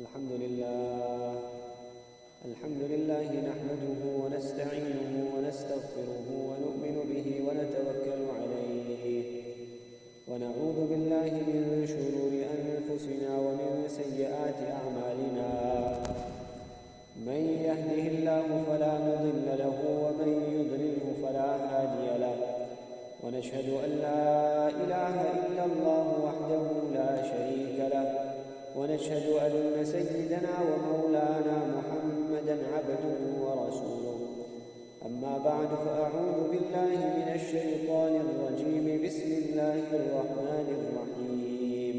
الحمد لله نحمده ونستعينه ونستغفره ونؤمن به ونتوكل عليه ونعوذ بالله من شرور أنفسنا ومن سيئات أعمالنا من يهده الله فلا مضل له ومن يضلله فلا هادي له ونشهد أن لا إله إلا الله وحده لا شريك له ونشهد أن سيدنا ومولانا محمدًا عبده ورسوله أما بعد فأعوذ بالله من الشيطان الرجيم بسم الله الرحمن الرحيم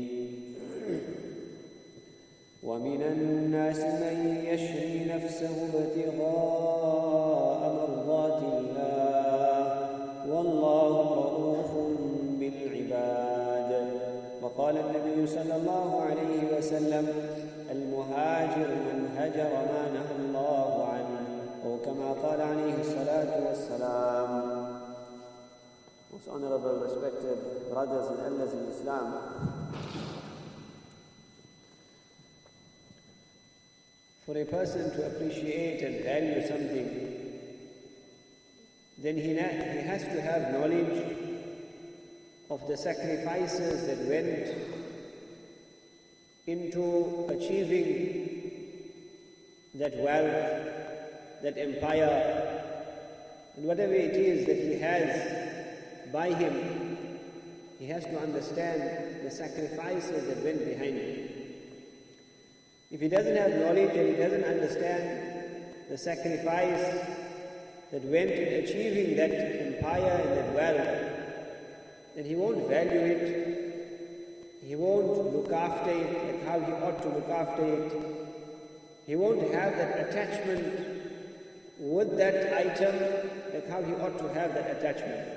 ومن الناس من يشري نفسه ابتغاء مرضات الله والله رؤوف بالعباد وقال النبي صلى الله عليه وسلم المهاجر من هجر ما نهى الله عنه أو كما قال عليه الصلاة والسلام. Most honorable, respected brothers and elders in Islam, for a person to appreciate and value something, then he has to have knowledge of the sacrifices that went into achieving that wealth, that empire, and whatever it is that he has by him, he has to understand the sacrifices that went behind it. If he doesn't have knowledge and he doesn't understand the sacrifice that went in achieving that empire and that wealth, then he won't value it, he won't look after it like how he ought to look after it, he won't have that attachment with that item like how he ought to have that attachment.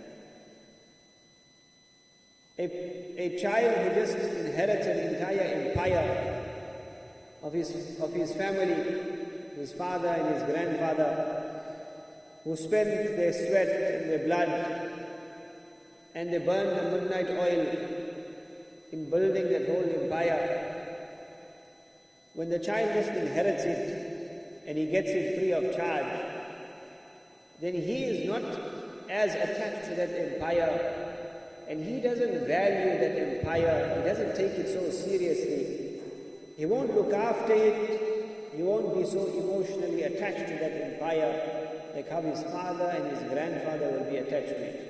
A child who just inherits an entire empire of his family, his father and his grandfather, who spent their sweat and their blood and they burned the midnight oil in building that whole empire. When the child just inherits it and he gets it free of charge, then he is not as attached to that empire and he doesn't value that empire, he doesn't take it so seriously. He won't look after it, he won't be so emotionally attached to that empire like how his father and his grandfather will be attached to it.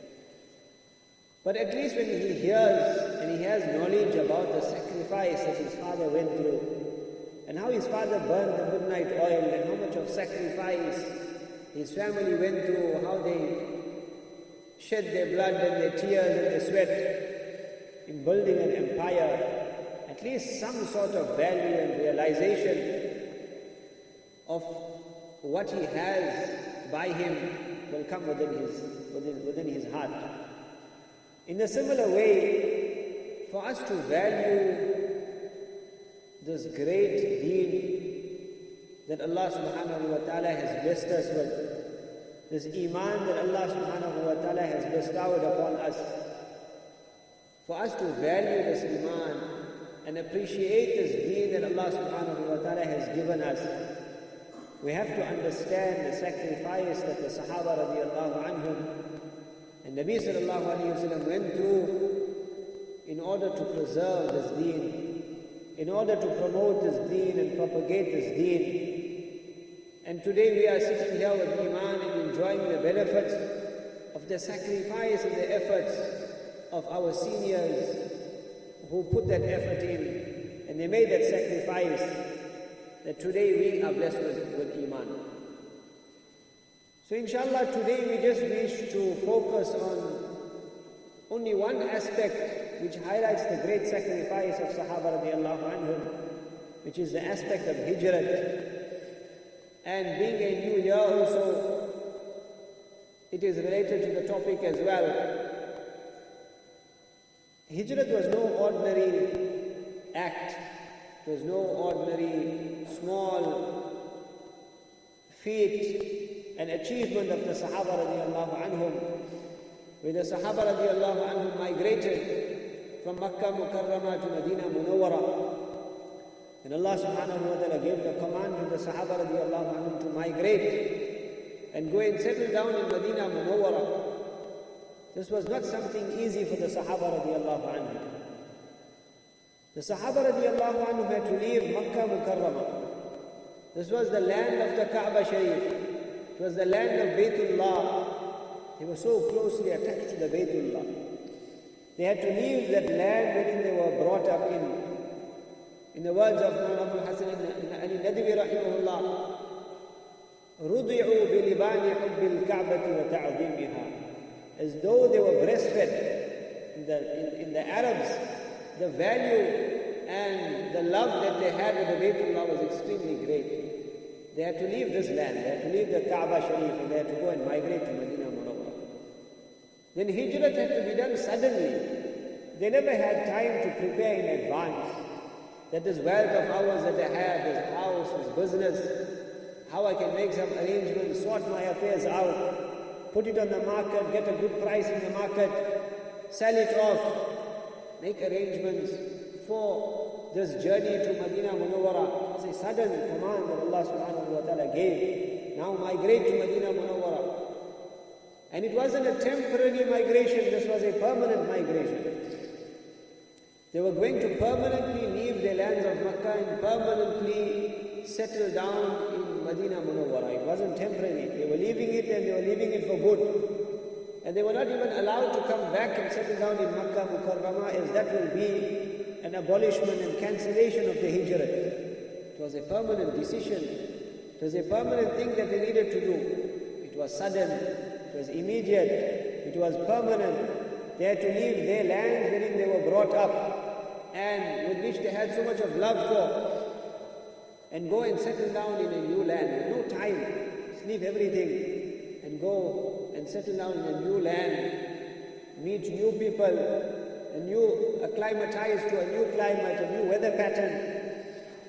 But at least when he hears and he has knowledge about the sacrifice that his father went through and how his father burned the midnight oil and how much of sacrifice his family went through, how they shed their blood and their tears and their sweat in building an empire, at least some sort of value and realization of what he has by him will come within his heart. In a similar way, for us to value this great deen that Allah subhanahu wa ta'ala has blessed us with, this iman that Allah subhanahu wa ta'ala has bestowed upon us, for us to value this iman and appreciate this deen that Allah subhanahu wa ta'ala has given us, we have to understand the sacrifice that the Sahaba radiallahu anhum and Nabi sallallahu alayhi wa sallam went through in order to preserve this deen, in order to promote this deen and propagate this deen. And today we are sitting here with iman and enjoying the benefits of the sacrifice and the efforts of our seniors who put that effort in and they made that sacrifice, that today we are blessed with iman. So inshallah today we just wish to focus on only one aspect which highlights the great sacrifice of Sahaba radiallahu anhum, which is the aspect of hijrat. And being a new year also, it is related to the topic as well. Hijrat was no ordinary act, it was no ordinary small feat, an achievement of the Sahaba radiallahu anhum, where the Sahaba radiallahu anhum migrated from Makkah Mukarramah to Medina Munawwara. And Allah subhanahu wa ta'ala gave the command to the Sahaba radiallahu anhum to migrate and go and settle down in Medina Munawwara. This was not something easy for the Sahaba radiallahu anhum. The Sahaba radiallahu anhum had to leave Makkah Mukarramah. This was the land of the Kaaba Sharif. It was the land of Baytullah. They were so closely attached to the Baytullah. They had to leave that land wherein they were brought up in. In the words of Mawlana Abul Hasan Ali Nadwi rahimahullah, رُضِعُوا بِلِبَانِ حُبِّ الْكَعْبَةِ وَتَعْظِيمِهَا. As though they were breastfed. In the Arabs, the value and the love that they had with the Baytullah was extremely great. They had to leave this land, they had to leave the Kaaba Sharif, and they had to go and migrate to Medina Munawwara. Then Hijrat had to be done suddenly. They never had time to prepare in advance. That this wealth of ours that I have, this house, this business, how I can make some arrangements, sort my affairs out, put it on the market, get a good price in the market, sell it off, make arrangements for this journey to Medina Munawwara. It's a sudden command that Allah subhanahu wa ta'ala gave. Now migrate to Medina Munawwara. And it wasn't a temporary migration, this was a permanent migration. They were going to permanently leave the lands of Makkah and permanently settle down in Medina Munawwara. It wasn't temporary. They were leaving it and they were leaving it for good. And they were not even allowed to come back and settle down in Makkah Mukarramah, as that will be an abolishment and cancellation of the Hijrat. It was a permanent decision. It was a permanent thing that they needed to do. It was sudden. It was immediate. It was permanent. They had to leave their lands wherein they were brought up and with which they had so much of love for, and go and settle down in a new land. No time. Just leave everything and go and settle down in a new land, meet new people, acclimatize to a new climate, a new weather pattern.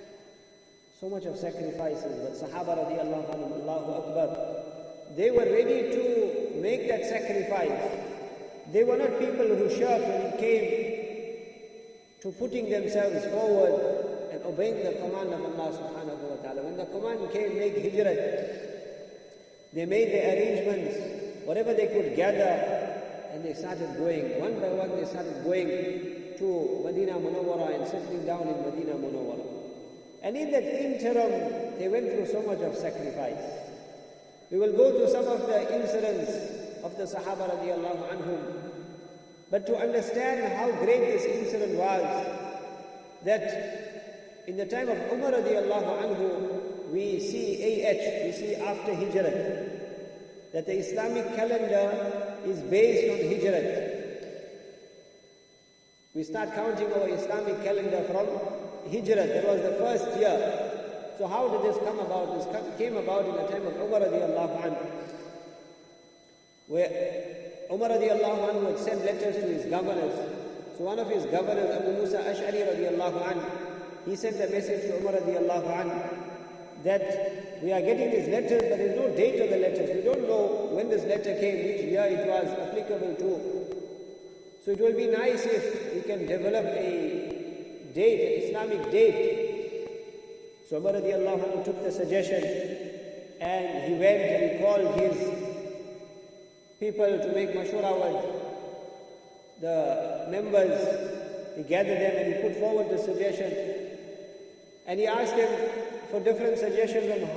So much of sacrifices. But Sahaba radiallahu anhum, Allahu Akbar, they were ready to make that sacrifice. They were not people who shirked when it came to putting themselves forward and obeying the command of Allah subhanahu wa ta'ala. When the command came, make hijrat, they made their arrangements, whatever they could gather, and they started going. One by one they started going to Medina Munawwara and settling down in Medina Munawwara. And in that interim, they went through so much of sacrifice. We will go through some of the incidents of the Sahaba radiallahu anhum. But to understand how great this incident was, that in the time of Umar radiallahu anhu, we see we see after Hijrat, that the Islamic calendar is based on Hijrat. We start counting our Islamic calendar from Hijrat. That was the first year. So how did this come about? This came about in the time of Umar radiallahu anhu, where Umar radiallahu anhu would send letters to his governors. So one of his governors, Abu Musa Ash'ari radiallahu anhu, he sent a message to Umar radiallahu anhu that we are getting these letters, but there is no date of the letters. We don't know when this letter came, which year it was applicable to. So it will be nice if we can develop a date, an Islamic date. So Umar radiallahu anhu took the suggestion and he went and he called his people to make mashura with the members. He gathered them and he put forward the suggestion. And he asked them for different suggestions on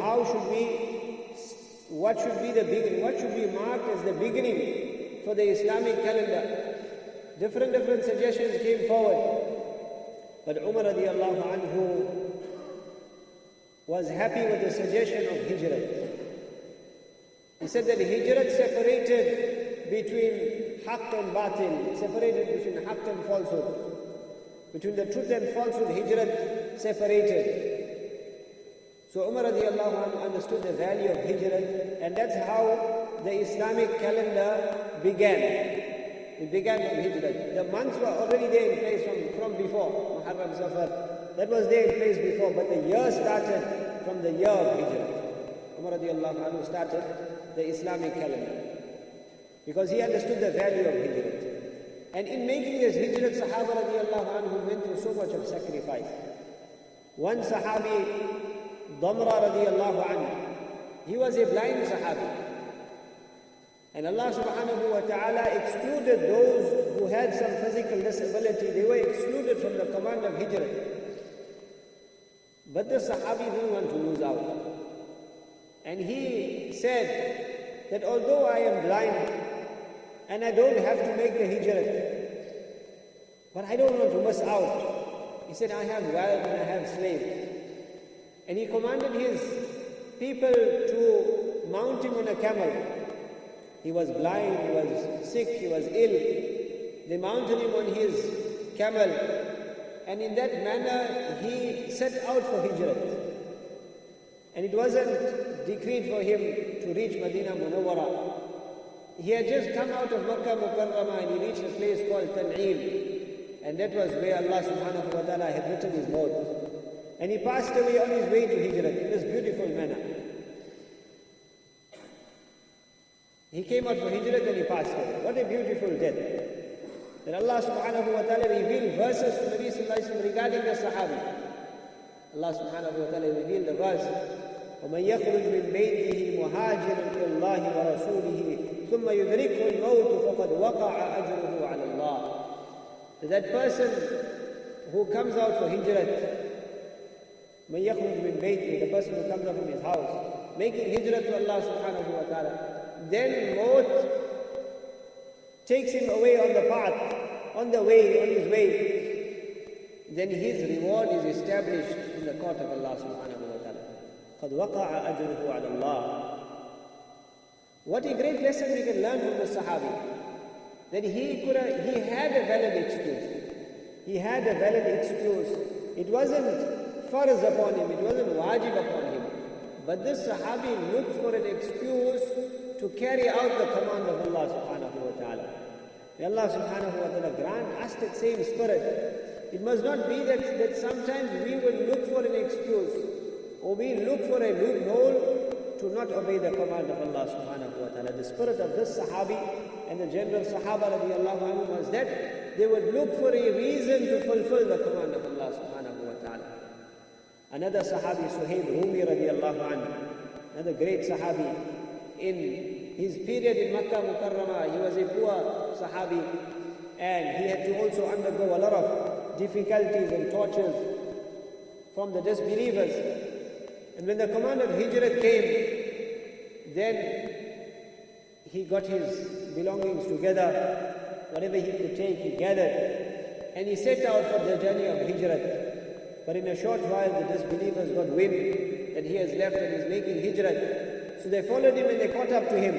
what should be the beginning, what should be marked as the beginning for the Islamic calendar. Different suggestions came forward. But Umar radiallahu anhu was happy with the suggestion of Hijrat. He said that Hijrat separated between Haqq and Batil, separated between Haqq and falsehood. Between the truth and falsehood, Hijrat separated. So Umar radiallahu anhu understood the value of Hijrat, and that's how the Islamic calendar began. It began from Hijrat. The months were already there in place from before, Muharram, Safar. That was there in place before, but the year started from the year of Hijrat. Umar radiallahu anhu started the Islamic calendar because he understood the value of Hijrat. And in making this Hijrat, Sahaba radiallahu anhu went through so much of sacrifice. One Sahabi, Damra radiallahu anhu, he was a blind Sahabi. And Allah subhanahu wa ta'ala excluded those who had some physical disability. They were excluded from the command of Hijrah. But the Sahabi didn't want to lose out. And he said that although I am blind and I don't have to make the Hijrah, but I don't want to miss out. He said, I have wealth and I have slaves. And he commanded his people to mount him on a camel. He was blind, he was sick, he was ill. They mounted him on his camel. And in that manner, he set out for Hijrah. And it wasn't decreed for him to reach Medina Munawwara. He had just come out of Makkah Mukarramah and he reached a place called Tan'im. And that was where Allah subhanahu wa ta'ala had written his maut. And he passed away on his way to Hijrah in this beautiful manner. He came out for Hijrah and he passed away. What a beautiful death. Then Allah subhanahu wa ta'ala revealed verses to Nabi sallallahu alayhi wa sallam regarding the Sahabi. Allah subhanahu wa ta'ala revealed the verse, وَمَنْ يَخْرُجْ مِنْ بَيْتِهِ مُهَاجِرًا إِلَى اللَّهِ وَرَسُولِهِ ثُمَّ يُدْرِكْهُ الْمَوْتُ فَقَدْ وَقَعَ أَجْرُهُ عَلَى اللَّهِ. That person who comes out for Hijrah, مَنْ يَخْرُجْ مِنْ بَيْتِهِ, the person who comes out from his house, making Hijrah to Allah subhanahu wa ta'ala, then maut takes him away on the path, on the way, on his way, then his reward is established in the court of Allah subhanahu wa ta'ala. قَدْ وَقَعَ أَجْرُهُ عَلَى اللَّهِ. What a great lesson we can learn from the Sahabi. That he had a valid excuse. He had a valid excuse. It wasn't farz upon him, it wasn't wajib upon him. But this Sahabi looked for an excuse to carry out the command of Allah subhanahu wa ta'ala. May Allah subhanahu wa ta'ala grant us that same spirit. It must not be that sometimes we will look for an excuse or we look for a loophole to not obey the command of Allah subhanahu wa ta'ala. The spirit of this Sahabi and the general Sahaba radiallahu anhu was that they would look for a reason to fulfill the command of Allah subhanahu wa ta'ala. Another Sahabi, Suhaib Rumi radiallahu anhu, another great Sahabi, in his period in Makkah Mukarramah, he was a poor Sahabi and he had to also undergo a lot of difficulties and tortures from the disbelievers. And when the command of Hijrah came, then he got his belongings together, whatever he could take, he gathered, and he set out for the journey of Hijrah. But in a short while, the disbelievers got wind that he has left and is making Hijrah. So they followed him and they caught up to him.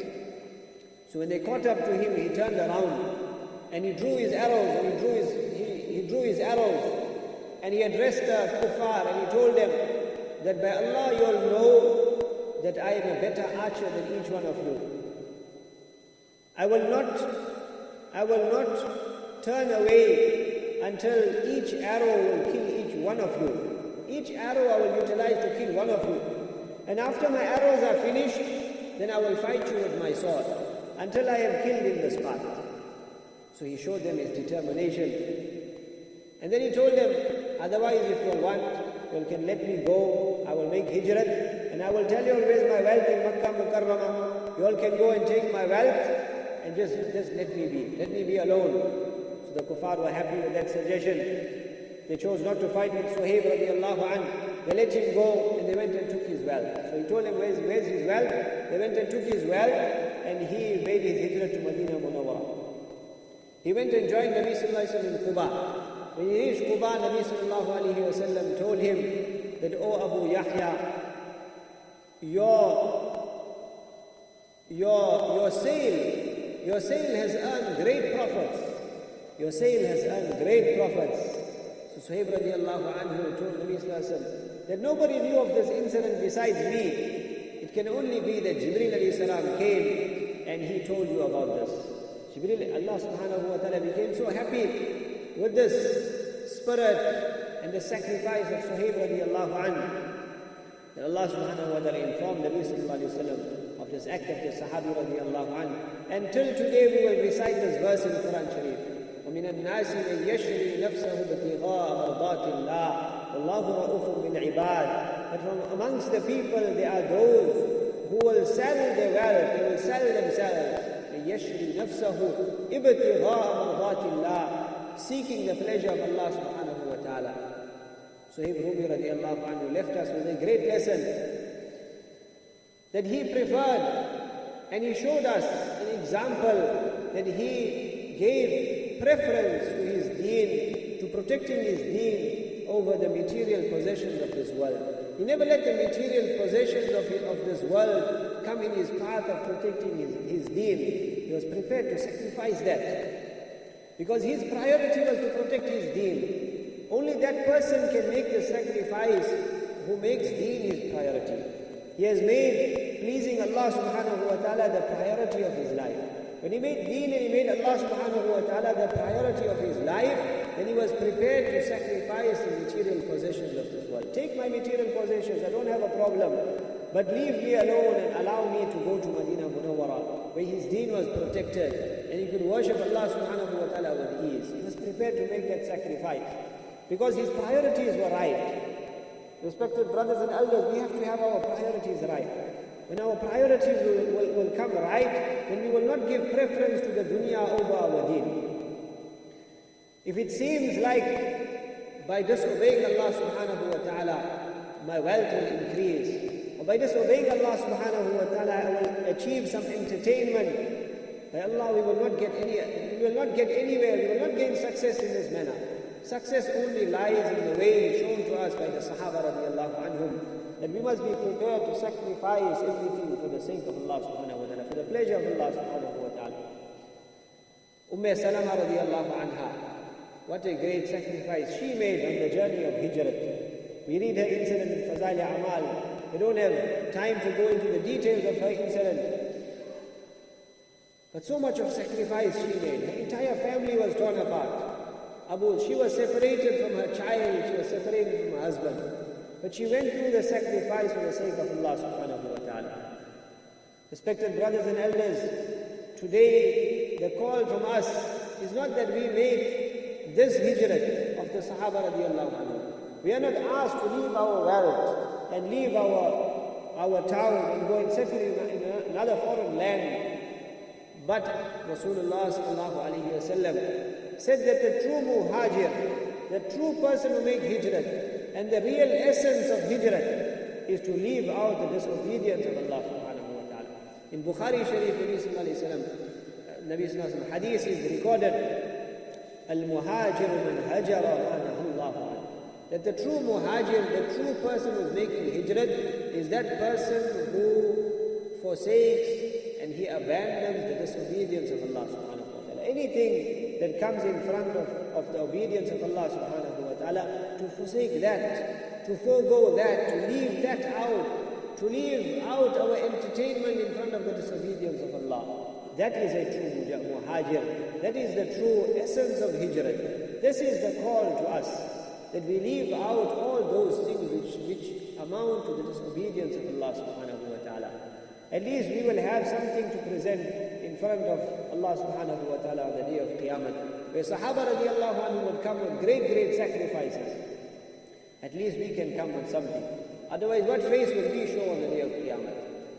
So when they caught up to him, he turned around and he drew his arrows, and he drew his arrows, and he addressed the kuffar and he told them that by Allah you'll know that I am a better archer than each one of you. I will not turn away until each arrow will kill each one of you. Each arrow I will utilize to kill one of you. And after my arrows are finished, then I will fight you with my sword until I am killed in this path. So he showed them his determination. And then he told them, otherwise if you want, you can let me go. I will make Hijrah and I will tell you where's my wealth in Makkah Mukarramah. You all can go and take my wealth and just let me be. Let me be alone. So the kuffar were happy with that suggestion. They chose not to fight with Suhaib radiallahu anhu. They let him go and they went and took his wealth. So he told them, where's his wealth? They went and took his wealth and he made his Hijrah to Medina Munawwara. He went and joined Nabi sallallahu alayhi wa sallam in Quba. When he reached Quba, Nabi sallallahu alayhi wa sallam told him that, "O Abu Yahya, your sale has earned great profits. Your sale has earned great profits." So Suhaib radiallahu anhu told Nabi sallallahu alayhi wa sallam that nobody knew of this incident besides me. It can only be that Jibreel alayhi salam came and he told you about this. Jibreel, Allah subhanahu wa ta'ala became so happy with this spirit and the sacrifice of Suhaib radiallahu anhu that Allah subhanahu wa ta'ala informed Nabi sallallahu alayhi wa sallam of this act of the Sahabi radiallahu anhu. And till today we will recite this verse in Quran Sharif. وَمِنَ النَّاسِ مَنْ يَشْرِي نَفْسَهُ ابْتِغَاءَ مَرْضَاتِ اللَّهِ Allahu ra'ufun bil ibad. That from amongst the people there are those who will sell their wealth, they will sell themselves. لِيَشْرِي نَفْسَهُ إِبْتِغَاءَ مَرْضَاتِ اللَّهِ, seeking the pleasure of Allah subhanahu wa ta'ala. Suhaib Rumi radiallahu anhu left us with a great lesson that he preferred, and he showed us an example that he gave preference to his deen, to protecting his deen over the material possessions of this world. He never let the material possessions of this world come in his path of protecting his deen. He was prepared to sacrifice that, because his priority was to protect his deen. Only that person can make the sacrifice who makes deen his priority. He has made pleasing Allah subhanahu wa ta'ala the priority of his life. When he made deen and he made Allah subhanahu wa ta'ala the priority of his life, then he was prepared to sacrifice the material possessions of this world. Take my material possessions, I don't have a problem, but leave me alone and allow me to go to Medina Munawwara, where his deen was protected and he could worship Allah subhanahu wa ta'ala with ease. He was prepared to make that sacrifice because his priorities were right. Respected brothers and elders, we have to have our priorities right. When our priorities will come right, then we will not give preference to the dunya over our deen. If it seems like by disobeying Allah subhanahu wa ta'ala, my wealth will increase, or by disobeying Allah subhanahu wa ta'ala, I will achieve some entertainment, by Allah we will not get anywhere, we will not gain success in this manner. Success only lies in the way shown to us by the Sahaba radiallahu anhum, that we must be prepared to sacrifice everything for the sake of Allah subhanahu wa ta'ala, for the pleasure of Allah subhanahu wa ta'ala. Salama radiallahu anha, what a great sacrifice she made on the journey of Hijrat. We read her incident in Fazail A'mal. We don't have time to go into the details of her incident. But so much of sacrifice she made. Her entire family was torn apart. She was separated from her child, she was separated from her husband. But she went through the sacrifice for the sake of Allah subhanahu wa ta'ala. Respected brothers and elders, today the call from us is not that we make this hijrat of the Sahaba radiallahu anhu. We are not asked to leave our wealth and leave our town and go and settle in another foreign land. But Rasulullah sallallahu alayhi wa sallam said that the true muhajir, the true person who makes hijrat, and the real essence of hijrat is to leave out the disobedience of Allah subhanahu wa ta'ala. In Bukhari Sharif, Nabi sallallahu alayhi wa sallam, hadith is recorded, Al-muhajir man hajara manahu Allah, that the true muhajir, the true person who is making hijrat, is that person who forsakes and he abandons the disobedience of Allah subhanahu wa ta'ala. Anything that comes in front of the obedience of Allah subhanahu wa ta'ala, to forsake that, to forego that, to leave that out, to leave out our entertainment in front of the disobedience of Allah. That is a true muhajir. That is the true essence of hijrat. This is the call to us, that we leave out all those things which amount to the disobedience of Allah subhanahu wa ta'ala. At least we will have something to present in front of Allah subhanahu wa ta'ala on the day of Qiyamah, where Sahaba radiallahu anhu would come with great sacrifices. At least we can come with something. Otherwise, what face will we show on the day of Qiyamah?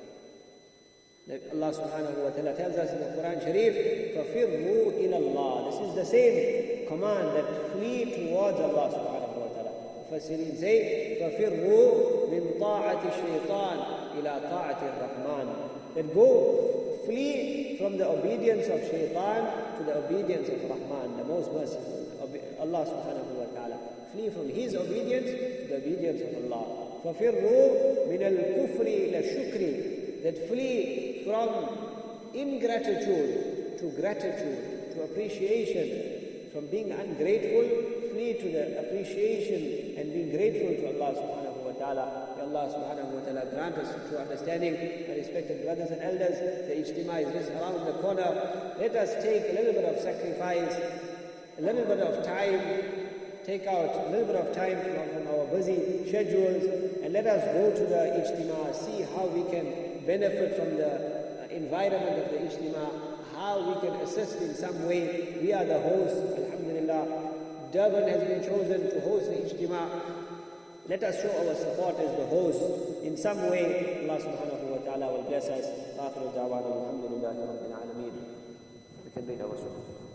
Like Allah subhanahu wa ta'ala tells us in the Quran Sharif, فَفِرُّوا إِلَى اللَّهِ. This is the same command, that flee towards Allah subhanahu wa ta'ala. Mufassirin say, فَفِرُّوا مِنْ طَاعَةِ الشَّيْطَانِ إِلَى طَاعَةِ الرَّحْمَنِ. That go, flee from the obedience of shaitan to the obedience of Rahman, the most merciful, Allah subhanahu wa ta'ala. Flee from his obedience to the obedience of Allah. فَفِرُّوا مِنَ الْكُفْرِ إِلَى الشُّكْرِ. That flee from ingratitude to gratitude, to appreciation. From being ungrateful, flee to the appreciation and being grateful to Allah subhanahu wa ta'ala. May Allah subhanahu wa ta'ala grant us true understanding. My respected brothers and elders, the ijtima is just around the corner. Let us take a little bit of sacrifice, a little bit of time, take out a little bit of time from our busy schedules, and let us go to the ijtima, see how we can benefit from the environment of the ijtima, how we can assist in some way. We are the hosts, alhamdulillah. Durban has been chosen to host the ijtima. Let us show our support as the host. In some way, Allah subhanahu wa ta'ala will bless us. آخر دعوانا الحمد لله رب العالمين. We can read our surah.